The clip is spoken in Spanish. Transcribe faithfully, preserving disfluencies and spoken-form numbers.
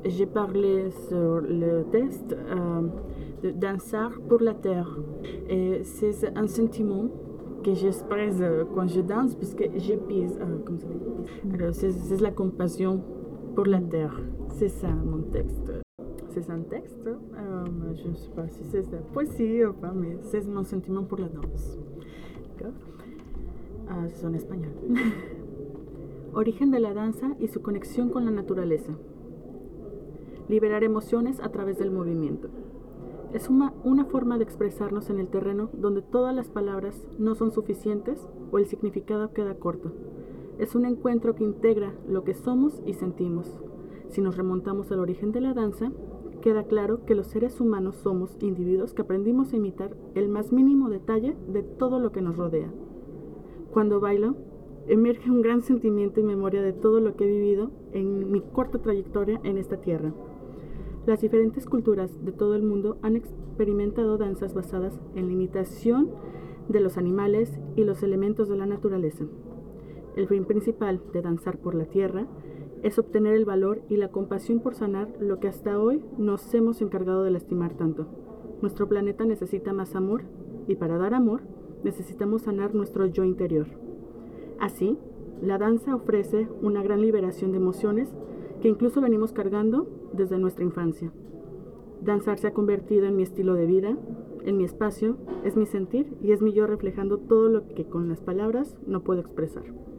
j'ai parlé sur le texte euh, de Danser pour la terre. Et c'est un sentiment que j'expresse quand je danse, puisque je pise, euh, comme ça dit. Alors, c'est, c'est la compassion pour la terre. C'est ça mon texte. C'est un texte, euh, je ne sais pas si c'est de la poésie ou pas, mais c'est mon sentiment pour la danse. D'accord? Uh, c'est en español. Origen de la danza y su conexión con la naturaleza. Liberar emociones a través del movimiento. Es una, una forma de expresarnos en el terreno donde todas las palabras no son suficientes o el significado queda corto. Es un encuentro que integra lo que somos y sentimos. Si nos remontamos al origen de la danza, queda claro que los seres humanos somos individuos que aprendimos a imitar el más mínimo detalle de todo lo que nos rodea. Cuando bailo, emerge un gran sentimiento y memoria de todo lo que he vivido en mi corta trayectoria en esta tierra. Las diferentes culturas de todo el mundo han experimentado danzas basadas en la imitación de los animales y los elementos de la naturaleza. El fin principal de danzar por la tierra es obtener el valor y la compasión por sanar lo que hasta hoy nos hemos encargado de lastimar tanto. Nuestro planeta necesita más amor y para dar amor necesitamos sanar nuestro yo interior. Así, la danza ofrece una gran liberación de emociones que incluso venimos cargando desde nuestra infancia. Danzar se ha convertido en mi estilo de vida, en mi espacio, es mi sentir y es mi yo reflejando todo lo que con las palabras no puedo expresar.